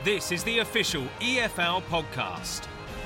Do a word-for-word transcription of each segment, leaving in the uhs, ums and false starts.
This is the official E F L podcast.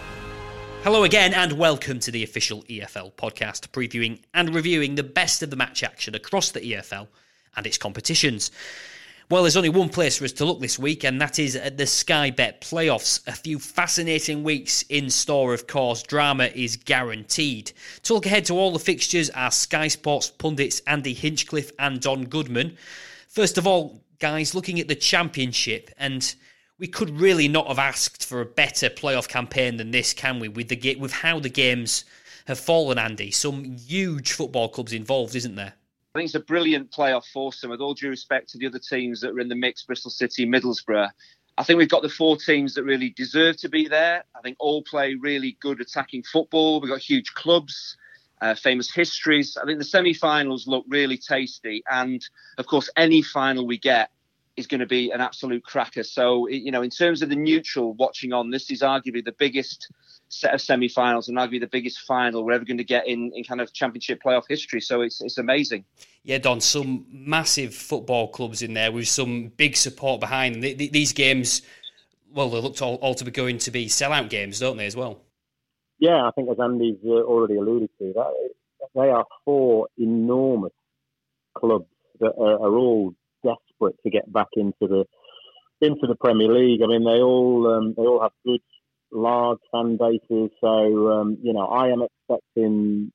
Hello again and welcome to the official E F L podcast, previewing and reviewing the best of the match action across the E F L and its competitions. Well, there's only one place for us to look this week, and that is at the Sky Bet playoffs. A few fascinating weeks in store, of course. Drama is guaranteed. To look ahead to all the fixtures are Sky Sports pundits Andy Hinchcliffe and Don Goodman. First of all, guys, looking at the Championship, and we could really not have asked for a better playoff campaign than this, can we? With the with how the games have fallen, Andy. Some huge football clubs involved, isn't there? I think it's a brilliant playoff foursome, with all due respect to the other teams that are in the mix, Bristol City, Middlesbrough. I think we've got the four teams that really deserve to be there. I think all play really good attacking football. We've got huge clubs, uh, famous histories. I think the semi-finals look really tasty. And, of course, any final we get is going to be an absolute cracker. So, you know, in terms of the neutral watching on, this is arguably the biggest set of semi-finals and arguably the biggest final we're ever going to get in, in kind of Championship playoff history. So it's it's amazing. Yeah, Don, some massive football clubs in there with some big support behind them. These games, well, they looked all, all to be going to be sellout games, don't they, as well? Yeah, I think as Andy's uh, already alluded to, that they are four enormous clubs that are, are all desperate to get back into the into the Premier League. I mean, they all um, they all have good, large fan bases. So um, you know, I am expecting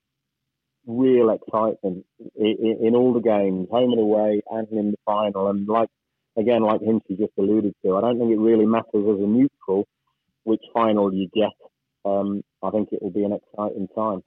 real excitement in, in all the games, home and away, and in the final. And like again, like Hinchy just alluded to, I don't think it really matters as a neutral which final you get. Um, I think it will be an exciting time.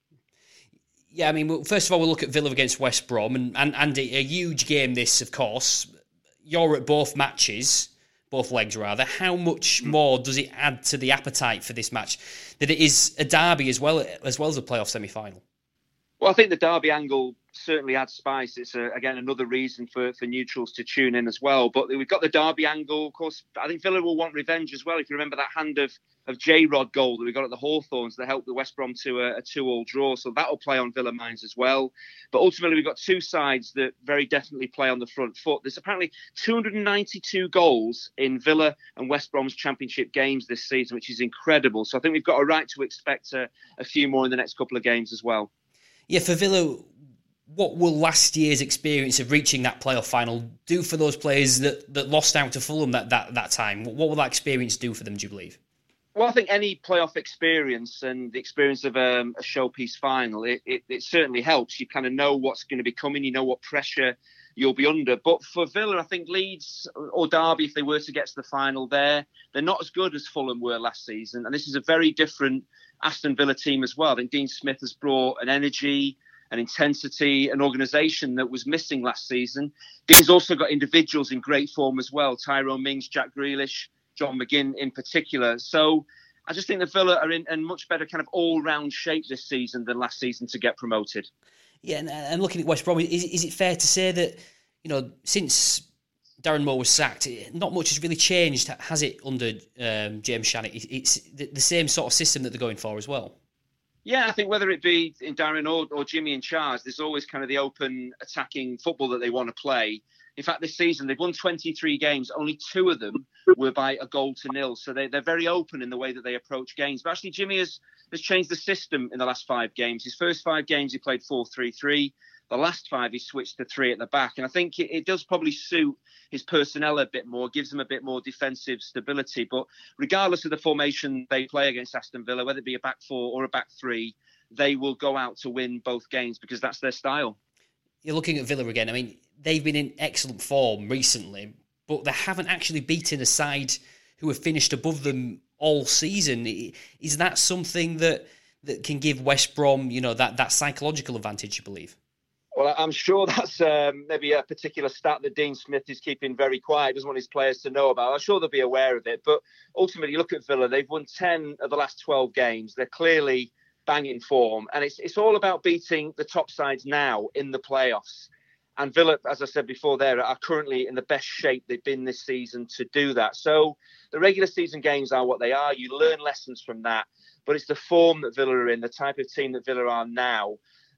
Yeah, I mean, first of all, we'll look at Villa against West Brom, and, and, and a huge game this, of course. You're at both matches, both legs rather. How much more does it add to the appetite for this match that it is a derby as well as well as a playoff semi-final? Well, I think the derby angle certainly adds spice. It's, a, again, another reason for, for neutrals to tune in as well. But we've got the derby angle. Of course, I think Villa will want revenge as well. If you remember that hand of, of J-Rod goal that we got at the Hawthorns that helped the West Brom to a, a two-all draw. So that will play on Villa minds as well. But ultimately, we've got two sides that very definitely play on the front foot. There's apparently two hundred ninety-two goals in Villa and West Brom's Championship games this season, which is incredible. So I think we've got a right to expect a, a few more in the next couple of games as well. Yeah, for Villa, what will last year's experience of reaching that playoff final do for those players that, that lost out to Fulham that, that, that time? What will that experience do for them, do you believe? Well, I think any playoff experience and the experience of um, a showpiece final, it, it, it certainly helps. You kind of know what's going to be coming. You know what pressure you'll be under. But for Villa, I think Leeds or Derby, if they were to get to the final there, they're not as good as Fulham were last season. And this is a very different Aston Villa team as well. I think Dean Smith has brought an energy, an intensity, an organisation that was missing last season. Dean's also got individuals in great form as well. Tyrone Mings, Jack Grealish, John McGinn in particular. So I just think the Villa are in, in much better kind of all-round shape this season than last season to get promoted. Yeah, and, and looking at West Brom, is, is it fair to say that, you know, since Darren Moore was sacked, not much has really changed, has it, under um, James Shannon? It's the, the same sort of system that they're going for as well. Yeah, I think whether it be in Darren or, or Jimmy in charge, there's always kind of the open attacking football that they want to play. In fact, this season, they've won twenty-three games. Only two of them were by a goal to nil. So they, they're very open in the way that they approach games. But actually, Jimmy has, has changed the system in the last five games. His first five games, he played four three three. The last five, he switched to three at the back. And I think it, it does probably suit his personnel a bit more, gives them a bit more defensive stability. But regardless of the formation they play against Aston Villa, whether it be a back four or a back three, they will go out to win both games because that's their style. You're looking at Villa again. I mean, they've been in excellent form recently, but they haven't actually beaten a side who have finished above them all season. Is that something that that can give West Brom, you know, that, that psychological advantage, you believe? Well, I'm sure that's um, maybe a particular stat that Dean Smith is keeping very quiet, doesn't want his players to know about. I'm sure they'll be aware of it. But ultimately, you look at Villa, they've won ten of the last twelve games. They're clearly banging form. And it's it's all about beating the top sides now in the playoffs. And Villa, as I said before, there are currently in the best shape they've been this season to do that. So the regular season games are what they are. You learn lessons from that. But it's the form that Villa are in, the type of team that Villa are now,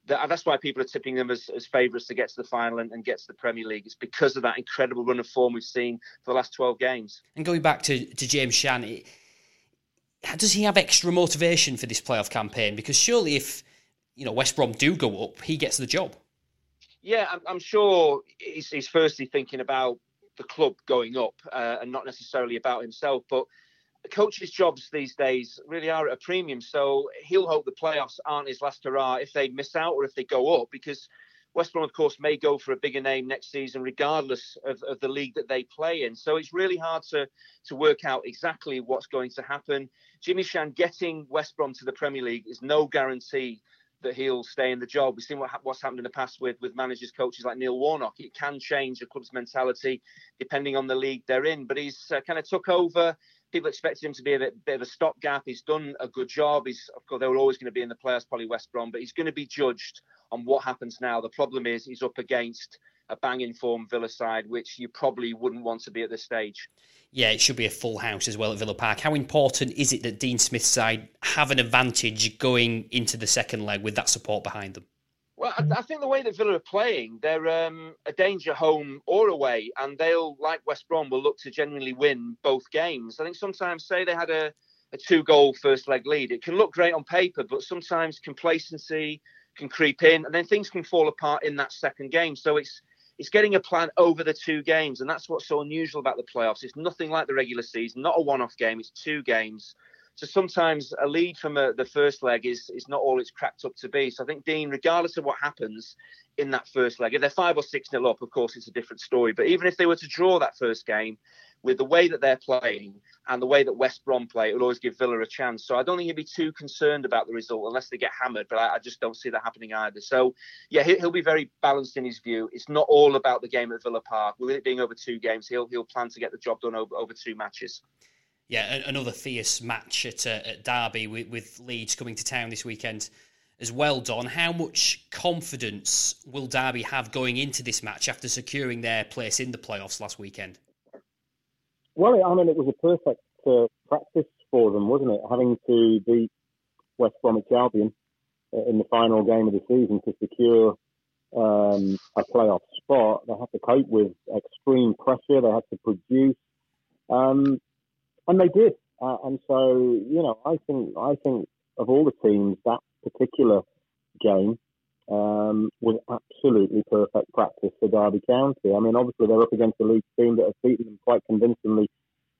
that's why people are tipping them as, as favourites to get to the final and, and get to the Premier League. It's because of that incredible run of form we've seen for the last twelve games. And going back to, to James Shannon, does he have extra motivation for this playoff campaign? Because surely if, you know, West Brom do go up, he gets the job. Yeah, I'm, I'm sure he's, he's firstly thinking about the club going up uh, and not necessarily about himself. But coaches' jobs these days really are at a premium. So he'll hope the playoffs aren't his last hurrah if they miss out or if they go up, because West Brom, of course, may go for a bigger name next season, regardless of, of the league that they play in. So it's really hard to, to work out exactly what's going to happen. Jimmy Shan getting West Brom to the Premier League is no guarantee that he'll stay in the job. We've seen what, what's happened in the past with, with managers, coaches like Neil Warnock. It can change a club's mentality depending on the league they're in. But he's uh, kind of took over. People expected him to be a bit, bit of a stopgap. He's done a good job. He's, of course, they were always going to be in the playoffs, probably West Brom, but he's going to be judged on what happens now. The problem is he's up against a banging form Villa side, which you probably wouldn't want to be at this stage. Yeah, it should be a full house as well at Villa Park. How important is it that Dean Smith's side have an advantage going into the second leg with that support behind them? Well, I, I think the way that Villa are playing, they're um, a danger home or away, and they'll, like West Brom, will look to genuinely win both games. I think sometimes, say they had a, a two-goal first-leg lead, it can look great on paper, but sometimes complacency can creep in, and then things can fall apart in that second game. So it's it's getting a plan over the two games, and that's what's so unusual about the playoffs. It's nothing like the regular season, not a one-off game, it's two games. So sometimes a lead from a, the first leg is is not all it's cracked up to be. So I think Dean, regardless of what happens in that first leg, if they're five or six nil up, of course, it's a different story. But even if they were to draw that first game, with the way that they're playing and the way that West Brom play, it will always give Villa a chance. So I don't think he'd be too concerned about the result unless they get hammered, but I, I just don't see that happening either. So, yeah, he, he'll be very balanced in his view. It's not all about the game at Villa Park. With it being over two games, he'll he'll plan to get the job done over, over two matches. Yeah, another fierce match at, uh, at Derby with, with Leeds coming to town this weekend as well, Don. How much confidence will Derby have going into this match after securing their place in the playoffs last weekend? Well, I mean, it was a perfect uh, practice for them, wasn't it? Having to beat West Bromwich Albion uh, in the final game of the season to secure um, a playoff spot. They had to cope with extreme pressure. They had to produce. Um, And they did, uh, and so you know, I think I think of all the teams, that particular game um, was absolutely perfect practice for Derby County. I mean, obviously they're up against a Leeds team that have beaten them quite convincingly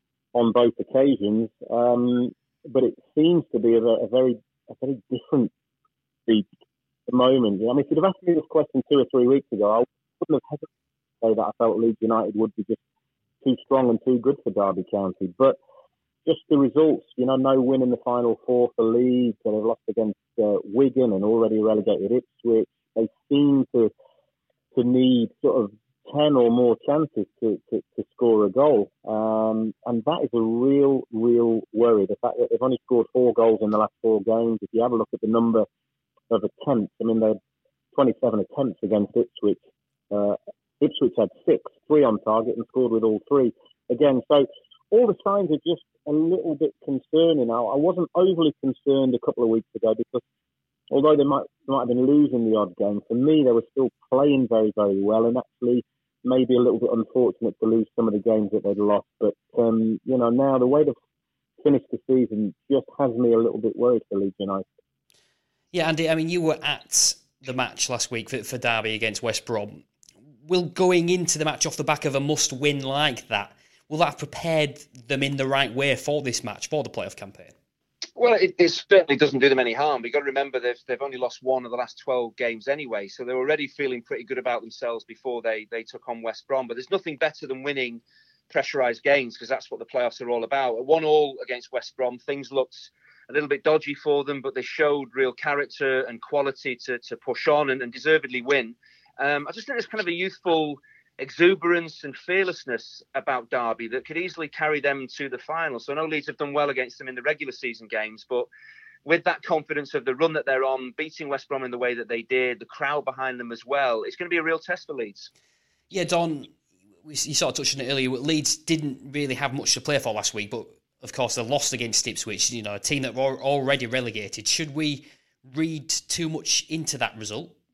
on both occasions, um, but it seems to be a, a very a very different beat at the moment. I mean, if you'd have asked me this question two or three weeks ago, I wouldn't have hesitated to say that I felt Leeds United would be just too strong and too good for Derby County, but just the results, you know, no win in the final four for Leeds, and they've lost against uh, Wigan and already relegated Ipswich. They seem to to need sort of ten or more chances to, to, to score a goal. Um, and that is a real, real worry. The fact that they've only scored four goals in the last four games. If you have a look at the number of attempts, I mean, they had twenty-seven attempts against Ipswich. Uh, Ipswich had six, three on target, and scored with all three again. So all the signs are just a little bit concerning now. I wasn't overly concerned a couple of weeks ago because although they might, they might have been losing the odd game, for me they were still playing very, very well, and actually maybe a little bit unfortunate to lose some of the games that they'd lost. But, um, you know, now the way they've finished the season just has me a little bit worried for Leeds United. Yeah, Andy, I mean, you were at the match last week for, for Derby against West Brom. Will going into the match off the back of a must-win like that, will that have prepared them in the right way for this match, for the playoff campaign? Well, it, it certainly doesn't do them any harm. You've got to remember they've, they've only lost one of the last twelve games anyway, so they're already feeling pretty good about themselves before they, they took on West Brom. But there's nothing better than winning pressurised games, because that's what the playoffs are all about. At one all against West Brom, things looked a little bit dodgy for them, but they showed real character and quality to, to push on and, and deservedly win. Um, I just think there's kind of a youthful exuberance and fearlessness about Derby that could easily carry them to the final. So I know Leeds have done well against them in the regular season games, but with that confidence of the run that they're on, beating West Brom in the way that they did, the crowd behind them as well, it's going to be a real test for Leeds. Yeah, Don, you sort of touched on it earlier. Leeds didn't really have much to play for last week, but of course they lost against Ipswich, you know, a team that were already relegated. Should we read too much into that result?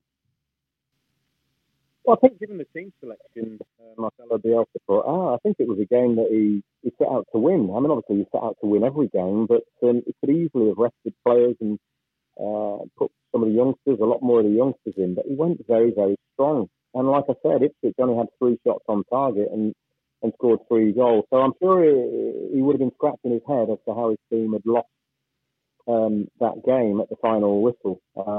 Well, I think given the team selection, uh, Marcelo Bielsa put, ah, I think it was a game that he, he set out to win. I mean, obviously he set out to win every game, but um, he could easily have rested players and uh, put some of the youngsters, a lot more of the youngsters in, but he went very, very strong. And like I said, Ipswich only had three shots on target and, and scored three goals. So I'm sure he, he would have been scratching his head as to how his team had lost um, that game at the final whistle.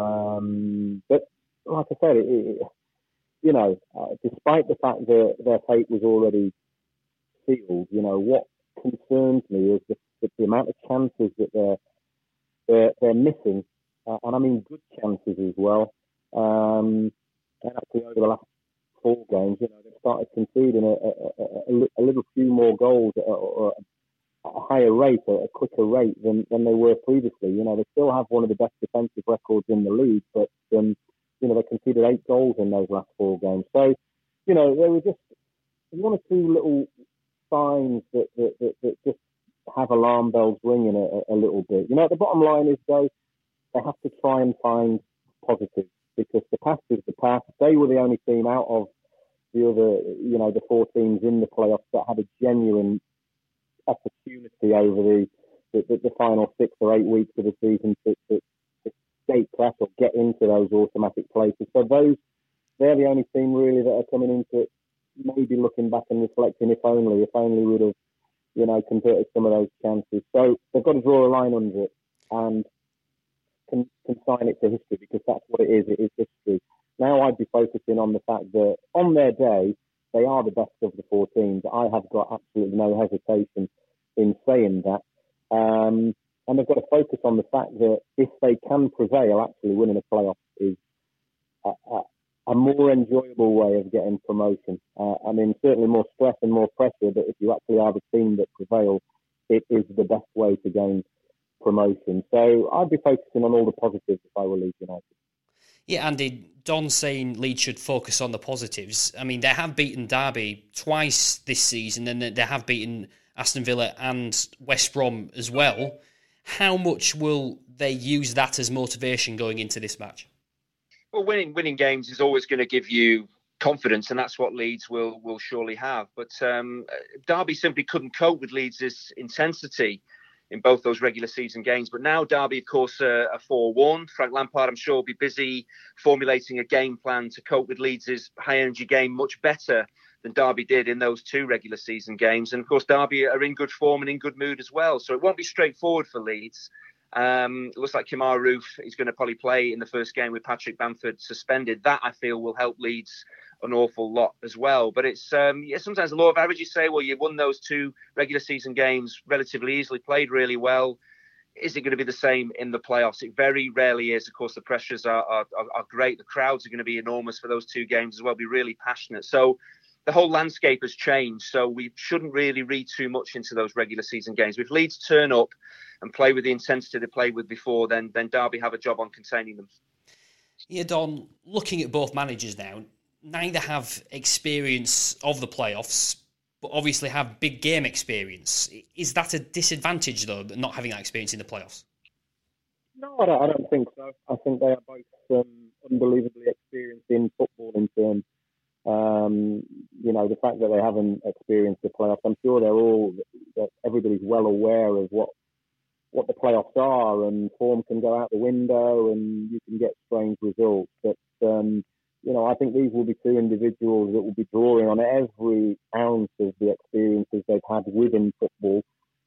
Um, but like I said, it, it, you know, uh, despite the fact that their fate was already sealed, you know, what concerns me is the, the, the amount of chances that they're they're, they're missing, uh, and I mean good chances as well. Um, and actually, over the last four games, you know, they've started conceding a, a, a, a little few more goals at a, at a higher rate, a, a quicker rate than, than they were previously. You know, they still have one of the best defensive records in the league, but um, you know, they conceded eight goals in those last four games. So, you know, there were just one or two little signs that, that, that, that just have alarm bells ringing a, a little bit. You know, the bottom line is, though, they have to try and find positives because the past is the past. They were the only team out of the other, you know, the four teams in the playoffs that had a genuine opportunity over the the, the, the final six or eight weeks of the season to, to, to escape class or get into those automatic places. So those, they're the only team really that are coming into it, maybe looking back and reflecting, if only, if only we would have, you know, converted some of those chances. So they've got to draw a line under it and can consign it to history because that's what it is. It is history. Now I'd be focusing on the fact that on their day, they are the best of the four teams. I have got absolutely no hesitation in saying that. Um, and they've got to focus on the fact that if they can prevail, actually winning a playoff is a, a, a more enjoyable way of getting promotion. Uh, I mean, certainly more stress and more pressure, but if you actually have a team that prevails, it is the best way to gain promotion. So I'd be focusing on all the positives if I were Leeds United. Yeah, Andy, Don saying Leeds should focus on the positives. I mean, they have beaten Derby twice this season, and they have beaten Aston Villa and West Brom as well. How much will they use that as motivation going into this match? Well, winning winning games is always going to give you confidence, and that's what Leeds will will surely have. But um, Derby simply couldn't cope with Leeds' intensity in both those regular season games. But now Derby, of course, uh, are forewarned. Frank Lampard, I'm sure, will be busy formulating a game plan to cope with Leeds' high-energy game much better than Derby did in those two regular season games. And, of course, Derby are in good form and in good mood as well. So it won't be straightforward for Leeds. Um, it looks like Kemar Roof is going to probably play in the first game with Patrick Bamford suspended. That, I feel, will help Leeds an awful lot as well. But it's um, yeah, sometimes the law of averages say, well, you won those two regular season games relatively easily, played really well. Is it going to be the same in the playoffs? It very rarely is. Of course, the pressures are, are, are great. The crowds are going to be enormous for those two games as well, be really passionate. So the whole landscape has changed. So we shouldn't really read too much into those regular season games. If Leeds turn up and play with the intensity they played with before, then, then Derby have a job on containing them. Yeah, Don, looking at both managers now, neither have experience of the playoffs, but obviously have big game experience. Is that a disadvantage, though, not having that experience in the playoffs? No, I don't, I don't think so. I think they are both um, unbelievably experienced in football in terms. Um, you know, the fact that they haven't experienced the playoffs, I'm sure they're all, that everybody's well aware of what what the playoffs are, and form can go out the window and you can get strange results. But, um, you know, I think these will be two individuals that will be drawing on every ounce of the experiences they've had within football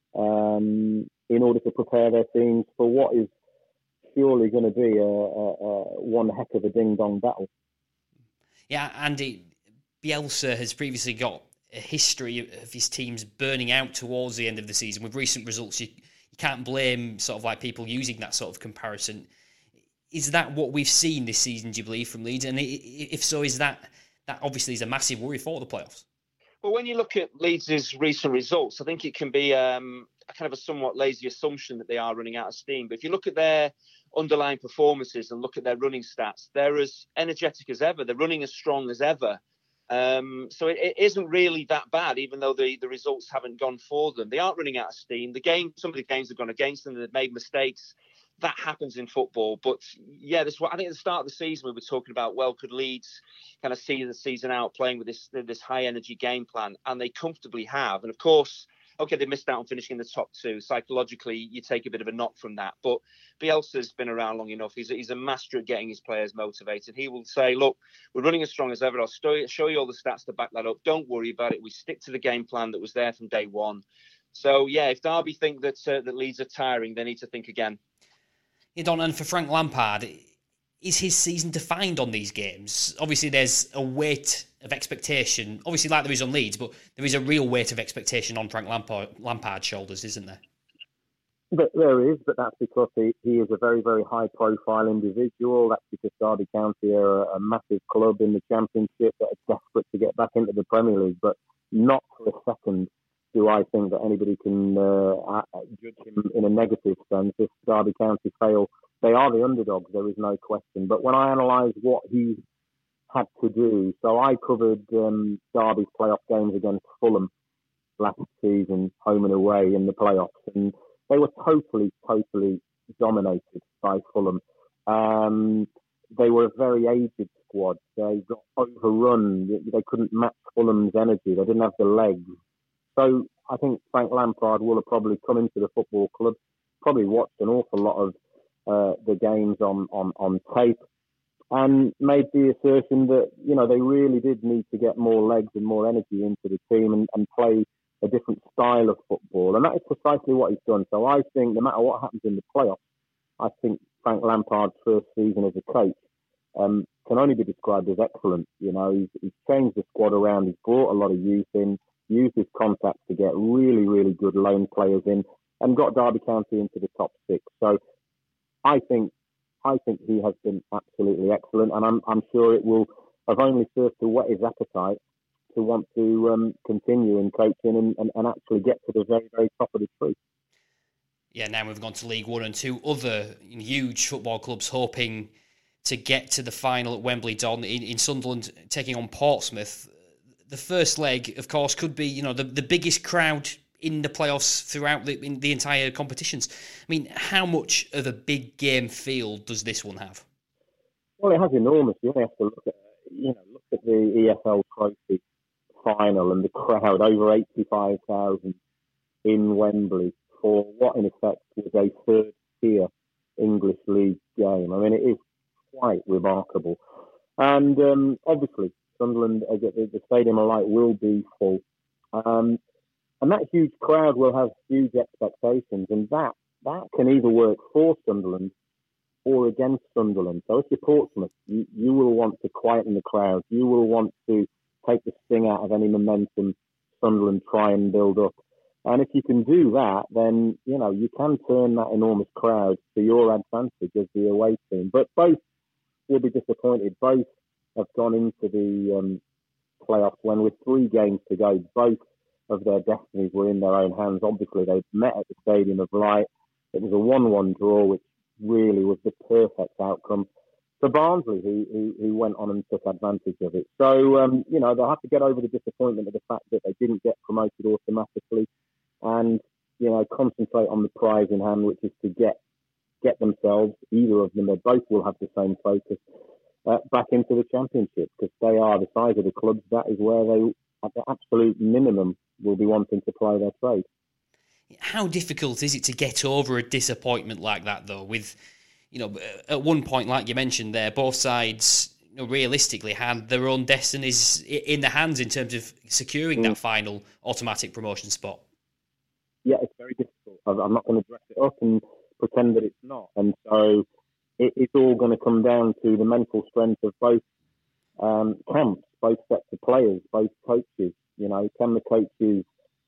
um, in order to prepare their teams for what is surely going to be a, a, a one heck of a ding-dong battle. Yeah, Andy, Bielsa has previously got a history of his teams burning out towards the end of the season. With recent results, you, you can't blame sort of like people using that sort of comparison. Is that what we've seen this season, do you believe, from Leeds? And if so, is that that obviously is a massive worry for the playoffs? Well, when you look at Leeds' recent results, I think it can be um, a kind of a somewhat lazy assumption that they are running out of steam. But if you look at their underlying performances and look at their running stats, they're as energetic as ever. They're running as strong as ever. Um, so it, it isn't really that bad, even though the, the results haven't gone for them. They aren't running out of steam. The game, some of the games have gone against them. They've made mistakes. that happens in football. But yeah, this I think at the start of the season we were talking about, well, could Leeds kind of see the season out playing with this this high energy game plan, and they comfortably have. And of course, okay, they missed out on finishing in the top two. Psychologically, you take a bit of a knock from that. But Bielsa's been around long enough. He's, he's a master at getting his players motivated. He will say, look, we're running as strong as ever. I'll show you all the stats to back that up. Don't worry about it. We stick to the game plan that was there from day one. So, yeah, if Derby think that, uh, that Leeds are tiring, they need to think again. Yeah, Don, and for Frank Lampard, is his season defined on these games? Obviously, there's a weight of expectation, obviously like there is on Leeds, but there is a real weight of expectation on Frank Lampard, Lampard's shoulders, isn't there? But there is, but that's because he, he is a very, very high-profile individual. That's because Derby County are a, a massive club in the Championship that are desperate to get back into the Premier League. But not for a second do I think that anybody can uh, judge him in a negative sense. If Derby County fail, they are the underdogs, there is no question. But when I analyse what he had to do, so I covered um, Derby's playoff games against Fulham last season, home and away in the playoffs, and they were totally, totally dominated by Fulham. Um, they were a very aged squad. They got overrun. They couldn't match Fulham's energy. They didn't have the legs. So I think Frank Lampard will have probably come into the football club, probably watched an awful lot of uh, the games on, on, on tape, and made the assertion that, you know, they really did need to get more legs and more energy into the team and, and play a different style of football. And that is precisely what he's done. So I think no matter what happens in the playoffs, I think Frank Lampard's first season as a coach um, can only be described as excellent. You know, he's, he's changed the squad around. He's brought a lot of youth in, used his contacts to get really, really good loan players in, and got Derby County into the top six. So I think I think he has been absolutely excellent, and I'm I'm sure it will have only served to whet his appetite to want to um, continue in coaching and, and, and actually get to the very, very top of the tree. Yeah, now we've gone to League One, and two other huge football clubs hoping to get to the final at Wembley. Don, in, in Sunderland taking on Portsmouth. The first leg, of course, could be, you know, the, the biggest crowd in the playoffs throughout the, in the entire competitions. I mean, how much of a big game feel does this one have? Well, it has enormous. You only have to look at, you know, look at the E F L Trophy final and the crowd, over eighty-five thousand in Wembley for what in effect was a third tier English League game. I mean, it is quite remarkable. And um, obviously, Sunderland, uh, the, the Stadium of Light will be full. Um, and that huge crowd will have huge expectations, and that, that can either work for Sunderland or against Sunderland. So if you're Portsmouth, you, you will want to quieten the crowd. You will want to take the sting out of any momentum Sunderland try and build up. And if you can do that, then, you know, you can turn that enormous crowd to your advantage as the away team. But both will be disappointed. Both have gone into the um, playoffs when, with three games to go, both of their destinies were in their own hands. Obviously, they met at the Stadium of Light. It was a one one draw, which really was the perfect outcome for Barnsley, who, who, who went on and took advantage of it. So, um, you know, they'll have to get over the disappointment of the fact that they didn't get promoted automatically and, you know, concentrate on the prize in hand, which is to get get themselves, either of them, they both will have the same focus, uh, back into the Championship, because they are the size of the clubs. That is where they, at the absolute minimum, will be wanting to play their trade. How difficult is it to get over a disappointment like that, though? With, you know, at one point, like you mentioned there, both sides, you know, realistically had their own destinies in their hands in terms of securing mm. that final automatic promotion spot. Yeah, it's very difficult. I'm not going to dress it up and pretend that it's not. And so it, it's all going to come down to the mental strength of both um, camps, both sets of players, both coaches. You know, can the coaches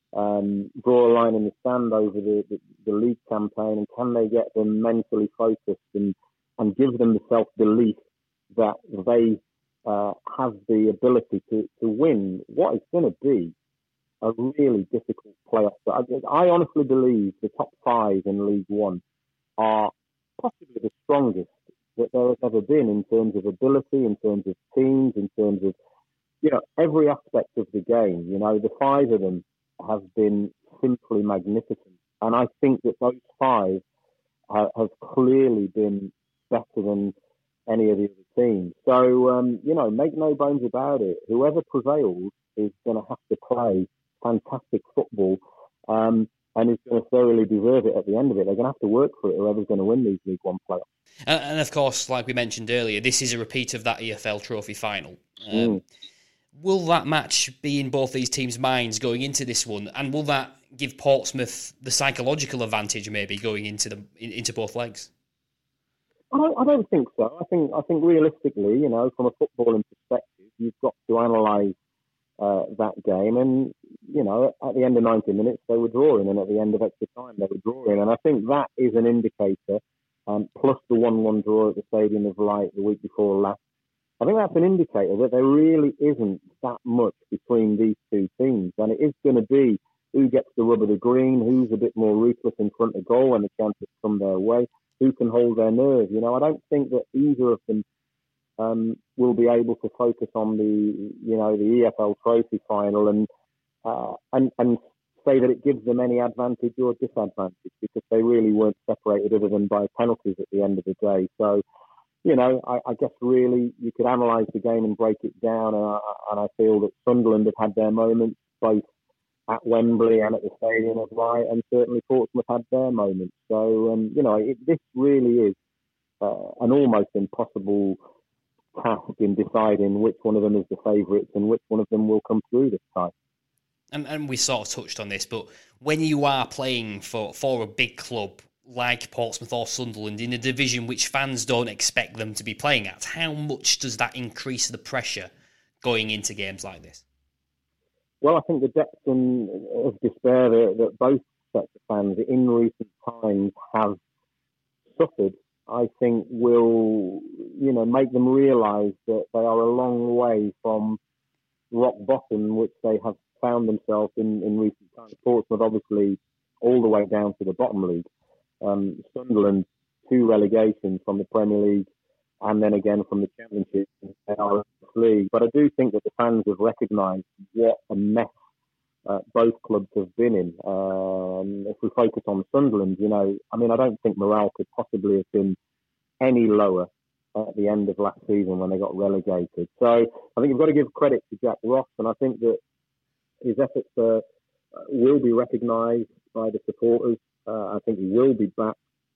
um, draw a line in the sand over the, the, the league campaign, and can they get them mentally focused and, and give them the self-belief that they uh, have the ability to, to win what is going to be a really difficult playoff. I, I honestly believe the top five in League One are possibly the strongest that there has ever been in terms of ability, in terms of teams, in terms of, you know, every aspect of the game. You know, the five of them have been simply magnificent. And I think that those five ha- has clearly been better than any of the other teams. So, um, you know, make no bones about it. Whoever prevails is going to have to play fantastic football um, and is going to thoroughly deserve it at the end of it. They're going to have to work for it, whoever's going to win these League One playoffs. And, and of course, like we mentioned earlier, this is a repeat of that E F L Trophy final. Um, Mm. Will that match be in both these teams' minds going into this one? And will that give Portsmouth the psychological advantage maybe going into the in, into both legs? I don't, I don't think so. I think I think realistically, you know, from a footballing perspective, you've got to analyse uh, that game. And, you know, at the end of ninety minutes, they were drawing. And at the end of extra time, they were drawing. And I think that is an indicator, um, plus the one one draw at the Stadium of Light the week before last. I think that's an indicator that there really isn't that much between these two teams. And it is going to be who gets the rub of the green, who's a bit more ruthless in front of goal when the chances come their way, who can hold their nerve. You know, I don't think that either of them um, will be able to focus on the, you know, the E F L Trophy final and uh, and and say that it gives them any advantage or disadvantage, because they really weren't separated other than by penalties at the end of the day. So, you know, I, I guess really you could analyse the game and break it down, and I, and I feel that Sunderland have had their moments both at Wembley and at the Stadium of Light, and certainly Portsmouth had their moments. So, um, you know, it, this really is uh, an almost impossible task in deciding which one of them is the favourites and which one of them will come through this time. And, and we sort of touched on this, but when you are playing for, for a big club like Portsmouth or Sunderland in a division which fans don't expect them to be playing at, how much does that increase the pressure going into games like this? Well, I think the depth and of despair that, that both sets of fans in recent times have suffered, I think will, you know, make them realise that they are a long way from rock bottom, which they have found themselves in, in recent times. Portsmouth, obviously, all the way down to the bottom league. Um, Sunderland, two relegations from the Premier League and then again from the Championship and League. But I do think that the fans have recognised what a mess uh, both clubs have been in. Um, if we focus on Sunderland, you know, I mean, I don't think morale could possibly have been any lower at the end of last season when they got relegated. So I think you've got to give credit to Jack Ross, and I think that his efforts uh, will be recognised by the supporters. Uh, I think he will be backed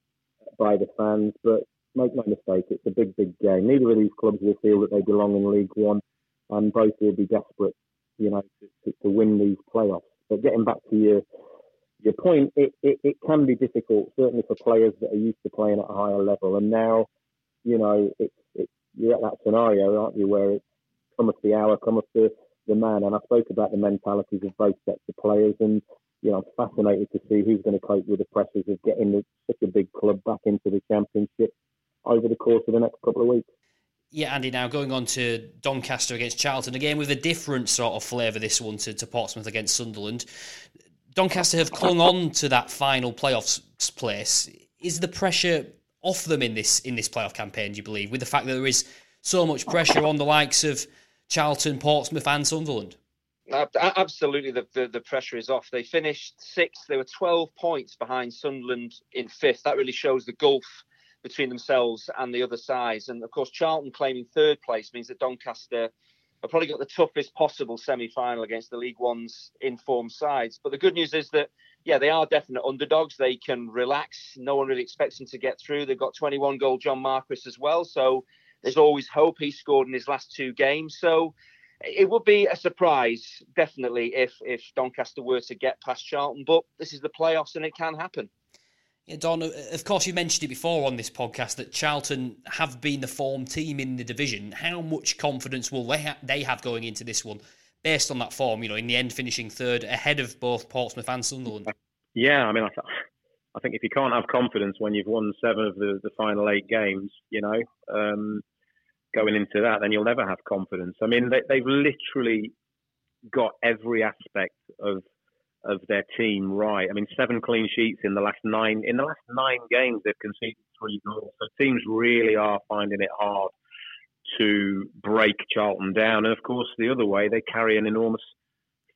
by the fans, but make no mistake, it's a big, big game. Neither of these clubs will feel that they belong in League One, and both will be desperate, you know, to, to, to win these playoffs. But getting back to your your point, it, it, it can be difficult, certainly for players that are used to playing at a higher level. And now, you know, it's it, you're at that scenario, aren't you, where it's cometh the hour, cometh the, the man. And I spoke about the mentalities of both sets of players, and you know, I'm fascinated to see who's going to cope with the pressures of getting the, such a big club back into the Championship over the course of the next couple of weeks. Yeah, Andy, now going on to Doncaster against Charlton, again with a different sort of flavour this one to, to Portsmouth against Sunderland. Doncaster have clung on to that final playoffs place. Is the pressure off them in this in this playoff campaign, do you believe, with the fact that there is so much pressure on the likes of Charlton, Portsmouth and Sunderland? Absolutely, the, the, the pressure is off. They finished sixth. They were twelve points behind Sunderland in fifth. That really shows the gulf between themselves and the other sides. And, of course, Charlton claiming third place means that Doncaster have probably got the toughest possible semi-final against the League One's informed sides. But the good news is that, yeah, they are definite underdogs. They can relax. No one really expects them to get through. They've got twenty-one-goal John Marquis as well. So there's always hope. He scored in his last two games. So it would be a surprise, definitely, if if Doncaster were to get past Charlton. But this is the playoffs and it can happen. Yeah, Don, of course, you mentioned it before on this podcast that Charlton have been the form team in the division. How much confidence will they, ha- they have going into this one based on that form, you know, in the end finishing third ahead of both Portsmouth and Sunderland? Yeah, I mean, I, th- I think if you can't have confidence when you've won seven of the, the final eight games, you know, um, going into that, then you'll never have confidence. I mean, they, they've literally got every aspect of of their team right. I mean, seven clean sheets in the last nine in the last nine games. They've conceded three goals. So teams really are finding it hard to break Charlton down. And of course, the other way, they carry an enormous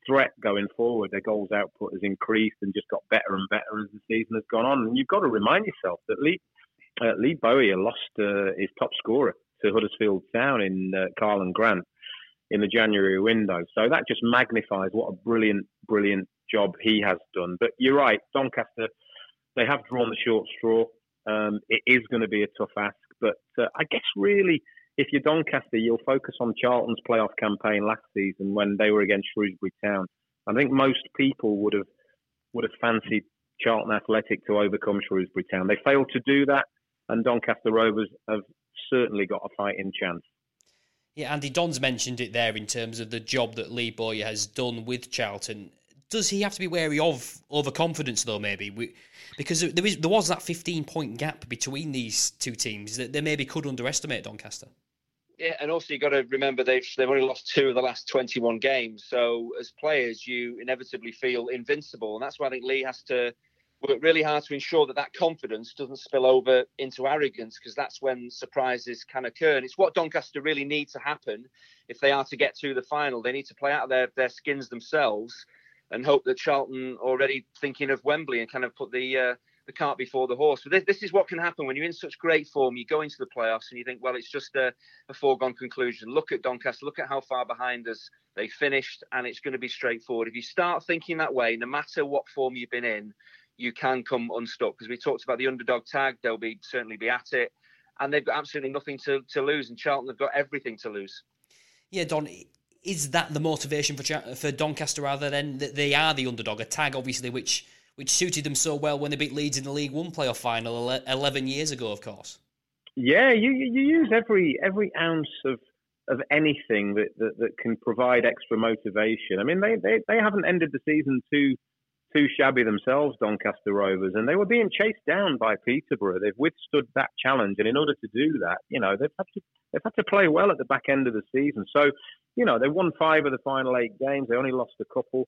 threat going forward. Their goals output has increased and just got better and better as the season has gone on. And you've got to remind yourself that Lee, uh, Lee Bowyer lost uh, his top scorer to Huddersfield Town in uh, Karlan Grant in the January window. So that just magnifies what a brilliant, brilliant job he has done. But you're right, Doncaster, they have drawn the short straw. Um, it is going to be a tough ask. But uh, I guess really, if you're Doncaster, you'll focus on Charlton's playoff campaign last season when they were against Shrewsbury Town. I think most people would have would have fancied Charlton Athletic to overcome Shrewsbury Town. They failed to do that, and Doncaster Rovers have certainly got a fighting chance. Yeah, Andy, Don's mentioned it there in terms of the job that Lee Bowyer has done with Charlton. Does he have to be wary of overconfidence, though, maybe? We, because there, is, there was that fifteen-point gap between these two teams that they maybe could underestimate Doncaster. Yeah, and also you've got to remember they've they've only lost two of the last twenty-one games. So as players, you inevitably feel invincible. And that's why I think Lee has to work really hard to ensure that that confidence doesn't spill over into arrogance, because that's when surprises can occur. And it's what Doncaster really need to happen if they are to get to the final. They need to play out of their, their skins themselves and hope that Charlton already thinking of Wembley and kind of put the uh, the cart before the horse. So this, this is what can happen when you're in such great form. You go into the playoffs and you think, well, it's just a, a foregone conclusion. Look at Doncaster. Look at how far behind us they finished, and it's going to be straightforward. If you start thinking that way, no matter what form you've been in, you can come unstuck. Because we talked about the underdog tag. They'll be certainly be at it. And they've got absolutely nothing to, to lose. And Charlton have got everything to lose. Yeah, Don, is that the motivation for for Doncaster rather than that they are the underdog? A tag, obviously, which which suited them so well when they beat Leeds in the League One playoff final eleven years ago, of course. Yeah, you you use every every ounce of of anything that, that, that can provide extra motivation. I mean, they, they, they haven't ended the season too too shabby themselves, Doncaster Rovers, and they were being chased down by Peterborough. They've withstood that challenge, and in order to do that, you know, they've had to they've had to play well at the back end of the season. So, you know, they won five of the final eight games. They only lost a couple.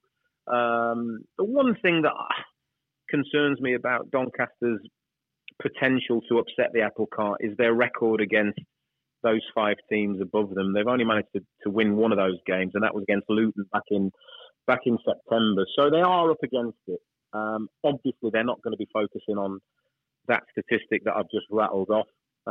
Um, the one thing that concerns me about Doncaster's potential to upset the apple cart is their record against those five teams above them. They've only managed to, to win one of those games, and that was against Luton back in back in September. So they are up against it. Um, obviously, they're not going to be focusing on that statistic that I've just rattled off.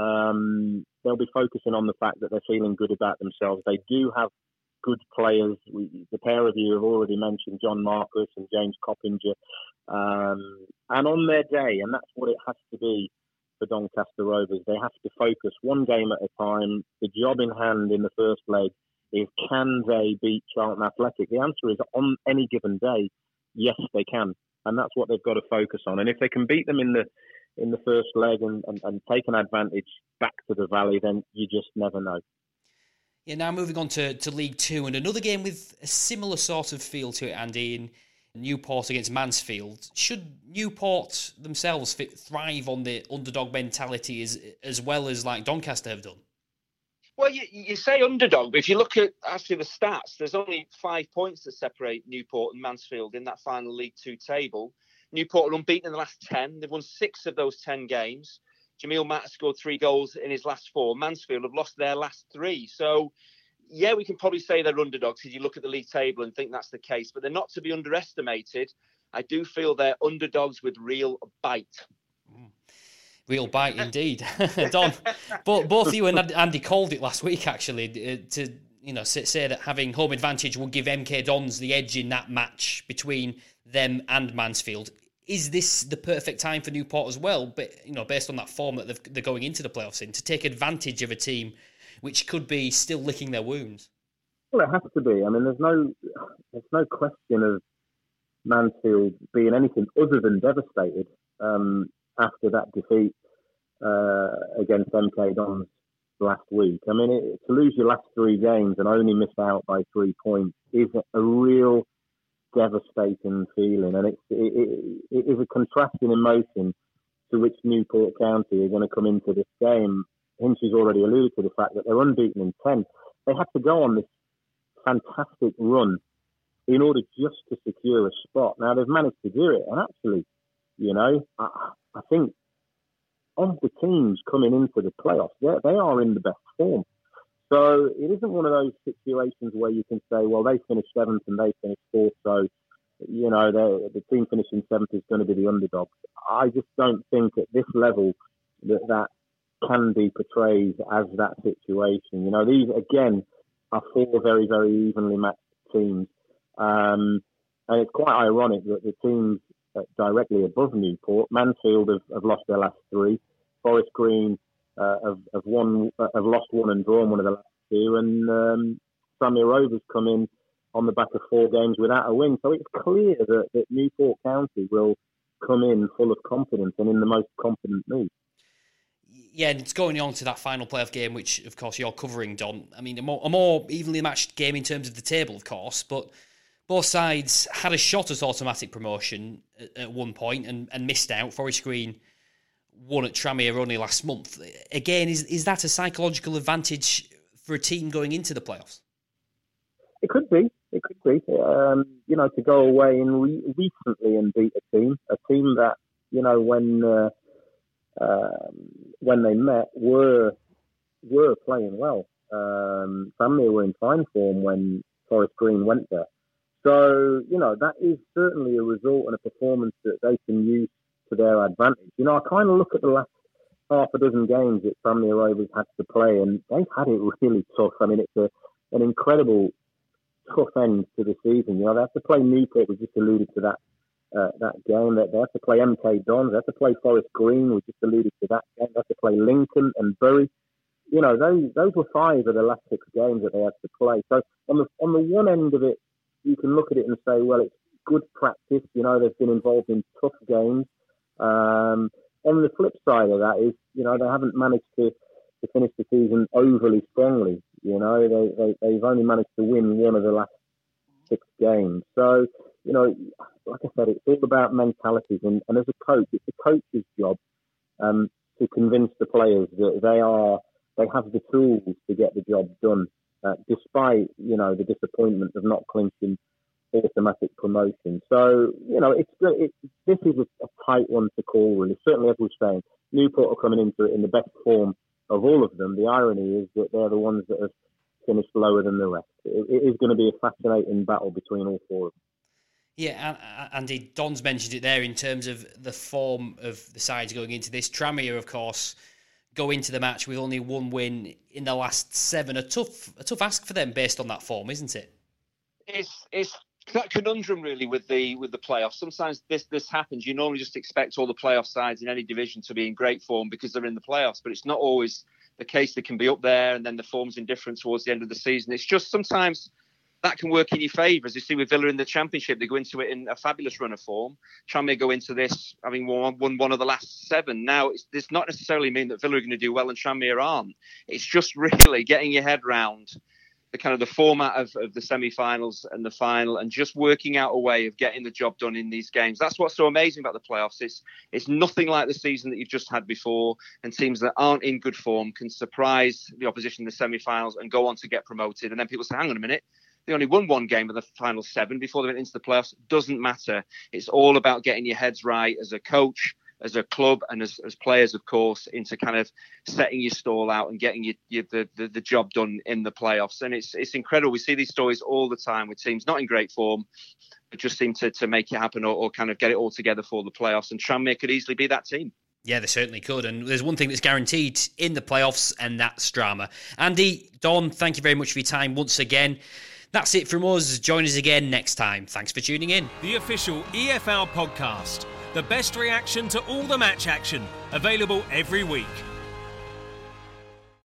Um, they'll be focusing on the fact that they're feeling good about themselves. They do have good players. We, the pair of you have already mentioned John Marquis and James Coppinger. Um, and on their day, and that's what it has to be for Doncaster Rovers, they have to focus one game at a time. The job in hand in the first leg is, can they beat Charlton Athletic? The answer is, on any given day, yes, they can. And that's what they've got to focus on. And if they can beat them in the in the first leg and, and, and take an advantage back to the Valley, then you just never know. Yeah, now moving on to, to League Two, and another game with a similar sort of feel to it, Andy, in Newport against Mansfield. Should Newport themselves fit, thrive on the underdog mentality as, as well as like Doncaster have done? Well, you, you say underdog, but if you look at actually the stats, there's only five points that separate Newport and Mansfield in that final League Two table. Newport are unbeaten in the last ten. They've won six of those ten games. Jamil Matt scored three goals in his last four. Mansfield have lost their last three. So, yeah, we can probably say they're underdogs if you look at the league table and think that's the case. But they're not to be underestimated. I do feel they're underdogs with real bite. Mm. Real bite indeed. Don, both, both you and Andy called it last week, actually, to you know say, say that having home advantage will give M K Dons the edge in that match between them and Mansfield. Is this the perfect time for Newport as well, but you know, based on that form that they're going into the playoffs in, to take advantage of a team which could be still licking their wounds? Well, it has to be. I mean, there's no, there's no question of Mansfield being anything other than devastated um, after that defeat uh, against M K Dons last week. I mean, it, to lose your last three games and only miss out by three points is a, a real devastating feeling, and it's, it, it, it is a contrasting emotion to which Newport County are going to come into this game. Hinch has already alluded to the fact that they're unbeaten in ten. They had to go on this fantastic run in order just to secure a spot. Now, they've managed to do it, and actually, you know, I, I think of the teams coming into the playoffs, they are in the best form. So it isn't one of those situations where you can say, well, they finished seventh and they finished fourth, so, you know, the team finishing seventh is going to be the underdog. I just don't think at this level that that can be portrayed as that situation. You know, these, again, are four very, very evenly matched teams. Um, and it's quite ironic that the teams directly above Newport, Mansfield have, have lost their last three, Forest Green uh, have, have, won, uh, have lost one and drawn one of the last two, and um, Tranmere Rovers come in on the back of four games without a win. So it's clear that, that Newport County will come in full of confidence and in the most confident mood. Yeah, and it's going on to that final playoff game, which, of course, you're covering, Don. I mean, a more, a more evenly matched game in terms of the table, of course, but both sides had a shot at automatic promotion at, at one point and, and missed out. Forest Green won at Tranmere only last month. Again, is is that a psychological advantage for a team going into the playoffs? It could be. It could be. Um, you know, to go away and re- recently and beat a team, a team that, you know, when uh, uh, when they met were were playing well. Um, Tranmere were in fine form when Forest Green went there. So, you know, that is certainly a result and a performance that they can use to their advantage. You know, I kind of look at the last half a dozen games that Tranmere Rovers had to play, and they've had it really tough. I mean, it's a, an incredible tough end to the season. You know, they have to play Newport, we just alluded to that uh, that game. They, they have to play M K Dons, they have to play Forest Green, we just alluded to that game. They have to play Lincoln and Bury. You know, those those were five of the last six games that they had to play. So on the on the one end of it, you can look at it and say, well, it's good practice. You know, they've been involved in tough games. Um, on the flip side of that is, you know, they haven't managed to, to finish the season overly strongly. You know, they, they, they've only managed to win one of the last six games. So, you know, like I said, it's all about mentalities. And, and as a coach, it's the coach's job um, to convince the players that they are, they have the tools to get the job done. Uh, despite, you know, the disappointment of not clinching automatic promotion. So, you know, it's, it, this is a, a tight one to call, really. Certainly, as we're saying, Newport are coming into it in the best form of all of them. The irony is that they're the ones that have finished lower than the rest. It, it is going to be a fascinating battle between all four of them. Yeah, Andy, Don's mentioned it there in terms of the form of the sides going into this. Tranmere, of course, go into the match with only one win in the last seven. A tough, a tough ask for them based on that form, isn't it? It's it's that conundrum really with the with the playoffs. Sometimes this this happens. You normally just expect all the playoff sides in any division to be in great form because they're in the playoffs, but it's not always the case. They can be up there and then the form's indifferent towards the end of the season. It's just sometimes that can work in your favour. As you see with Villa in the Championship, they go into it in a fabulous run of form. Tranmere go into this having won, won one of the last seven. Now, it's does not necessarily mean that Villa are going to do well and Tranmere aren't. It's just really getting your head round the kind of the format of, of the semi-finals and the final and just working out a way of getting the job done in these games. That's what's so amazing about the playoffs. It's, it's nothing like the season that you've just had before, and teams that aren't in good form can surprise the opposition in the semi-finals and go on to get promoted. And then people say, hang on a minute, they only won one game of the final seven before they went into the playoffs. Doesn't matter. It's all about getting your heads right as a coach, as a club, and as, as players, of course, into kind of setting your stall out and getting your, your, the, the the job done in the playoffs. And it's it's incredible. We see these stories all the time with teams not in great form, but just seem to, to make it happen or, or kind of get it all together for the playoffs. And Tranmere could easily be that team. Yeah, they certainly could. And there's one thing that's guaranteed in the playoffs, and that's drama. Andy, Don, thank you very much for your time once again. That's it from us. Join us again next time. Thanks for tuning in. The official E F L podcast. The best reaction to all the match action. Available every week.